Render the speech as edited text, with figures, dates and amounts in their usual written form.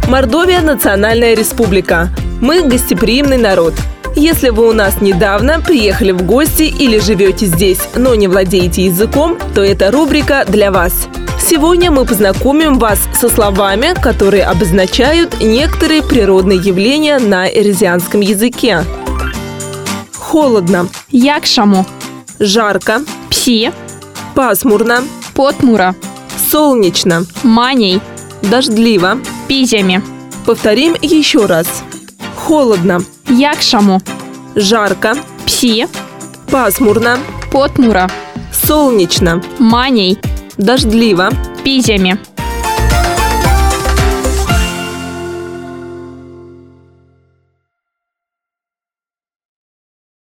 Мордовия – национальная республика. Мы гостеприимный народ. Если вы у нас недавно приехали в гости или живете здесь, но не владеете языком, то эта рубрика для вас. Сегодня мы познакомим вас со словами, которые обозначают некоторые природные явления на эрзианском языке. Холодно. Якшаму. Жарко. Пси. Пасмурно. Потмура. Солнечно. Маней. Дождливо. Пизями. Повторим еще раз. Холодно. Якшаму. Жарко. Пси. Пасмурно. Потмура. Солнечно. Маней. Дождливо. Пизями.